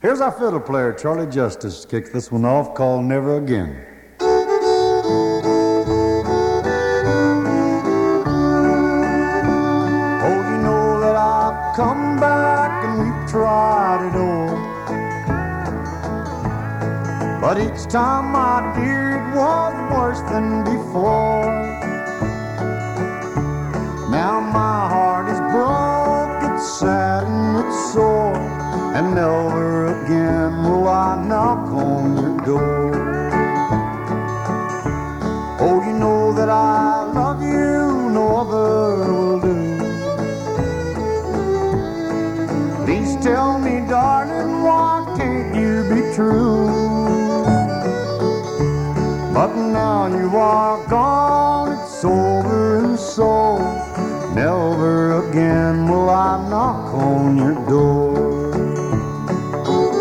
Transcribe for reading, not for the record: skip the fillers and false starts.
Here's our fiddle player, Charlie Justice, kicks this one off called Never Again. Oh, you know that I've come back and we've tried it all, but each time, my dear, it was worse than before. Now my heart is broke, it's sad and it's sore, and never again will I knock on your door. Oh, you know that I love you, no other will do. Please tell me, darling, why can't you be true? But now you are gone, it's over and so, never again will I knock on your door.